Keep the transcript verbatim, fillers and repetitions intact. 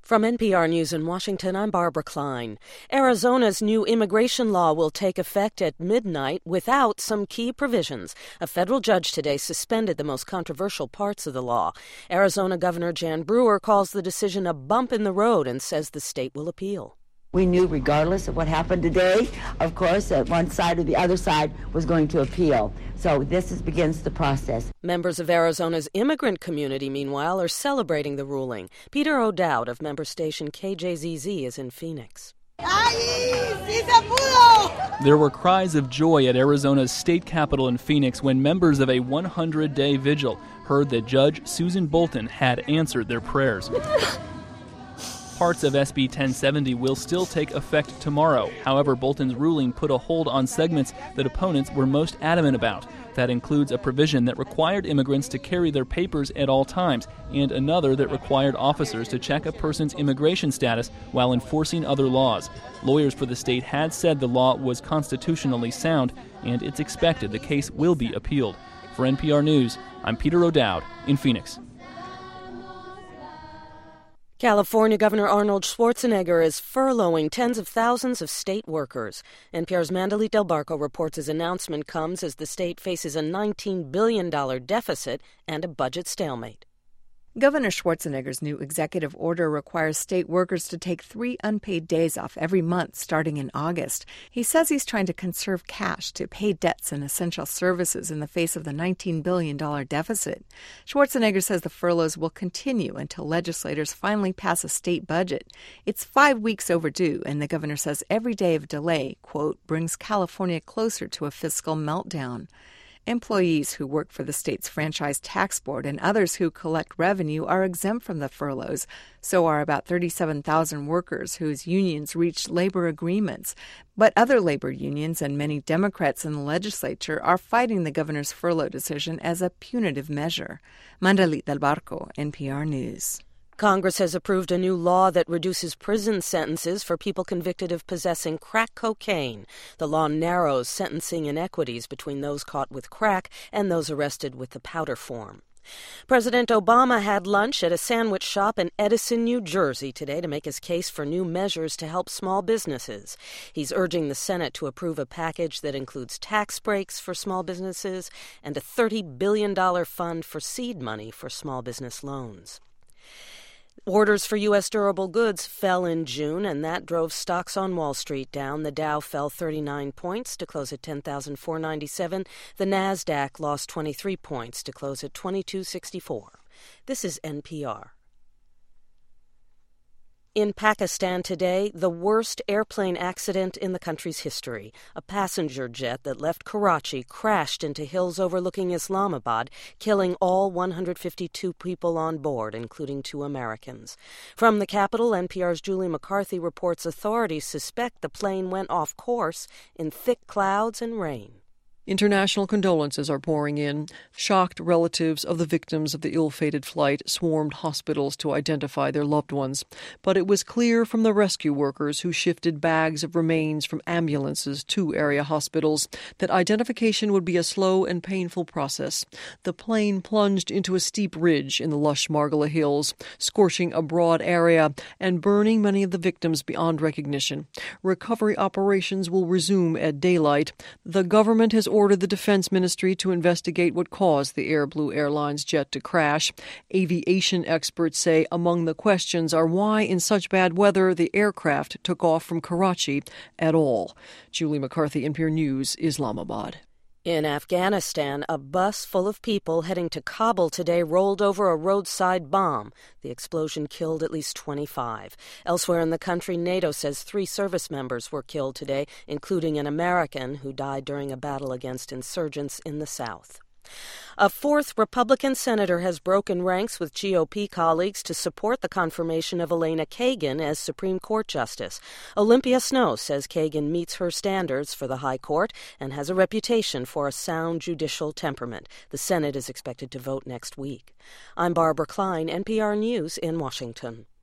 From N P R News in Washington, I'm Barbara Klein. Arizona's new immigration law will take effect at midnight without some key provisions. A federal judge today suspended the most controversial parts of the law. Arizona Governor Jan Brewer calls the decision a bump in the road and says the state will appeal. We knew regardless of what happened today, of course, that one side or the other side was going to appeal. So this is, begins the process. Members of Arizona's immigrant community, meanwhile, are celebrating the ruling. Peter O'Dowd of member station K J Z Z is in Phoenix. There were cries of joy at Arizona's state capitol in Phoenix when members of a one hundred day vigil heard that Judge Susan Bolton had answered their prayers. Parts of S B ten seventy will still take effect tomorrow. However, Bolton's ruling put a hold on segments that opponents were most adamant about. That includes a provision that required immigrants to carry their papers at all times, and another that required officers to check a person's immigration status while enforcing other laws. Lawyers for the state had said the law was constitutionally sound, and it's expected the case will be appealed. For N P R News, I'm Peter O'Dowd in Phoenix. California Governor Arnold Schwarzenegger is furloughing tens of thousands of state workers. N P R's Mandalit Del Barco reports his announcement comes as the state faces a nineteen billion dollars deficit and a budget stalemate. Governor Schwarzenegger's new executive order requires state workers to take three unpaid days off every month starting in August. He says he's trying to conserve cash to pay debts and essential services in the face of the nineteen billion dollars deficit. Schwarzenegger says the furloughs will continue until legislators finally pass a state budget. It's five weeks overdue, and the governor says every day of delay, quote, brings California closer to a fiscal meltdown. Employees who work for the state's franchise tax board and others who collect revenue are exempt from the furloughs. So are about thirty-seven thousand workers whose unions reached labor agreements. But other labor unions and many Democrats in the legislature are fighting the governor's furlough decision as a punitive measure. Mandalit Del Barco, N P R News. Congress has approved a new law that reduces prison sentences for people convicted of possessing crack cocaine. The law narrows sentencing inequities between those caught with crack and those arrested with the powder form. President Obama had lunch at a sandwich shop in Edison, New Jersey today to make his case for new measures to help small businesses. He's urging the Senate to approve a package that includes tax breaks for small businesses and a thirty billion dollars fund for seed money for small business loans. Orders for U S durable goods fell in June, and that drove stocks on Wall Street down. The Dow fell thirty-nine points to close at ten thousand four hundred ninety-seven. The Nasdaq lost twenty-three points to close at twenty-two sixty-four. This is N P R. In Pakistan today, the worst airplane accident in the country's history. A passenger jet that left Karachi crashed into hills overlooking Islamabad, killing all one hundred fifty-two people on board, including two Americans. From the capital, N P R's Julie McCarthy reports authorities suspect the plane went off course in thick clouds and rain. International condolences are pouring in. Shocked relatives of the victims of the ill-fated flight swarmed hospitals to identify their loved ones. But it was clear from the rescue workers who shifted bags of remains from ambulances to area hospitals that identification would be a slow and painful process. The plane plunged into a steep ridge in the lush Margalla Hills, scorching a broad area and burning many of the victims beyond recognition. Recovery operations will resume at daylight. The government has ordered the Defense Ministry to investigate what caused the Air Blue Airlines jet to crash. Aviation experts say among the questions are why, in such bad weather, the aircraft took off from Karachi at all. Julie McCarthy, N P R News, Islamabad. In Afghanistan, a bus full of people heading to Kabul today rolled over a roadside bomb. The explosion killed at least twenty-five. Elsewhere in the country, NATO says three service members were killed today, including an American who died during a battle against insurgents in the south. A fourth Republican senator has broken ranks with G O P colleagues to support the confirmation of Elena Kagan as Supreme Court Justice. Olympia Snowe says Kagan meets her standards for the High Court and has a reputation for a sound judicial temperament. The Senate is expected to vote next week. I'm Barbara Klein, N P R News in Washington.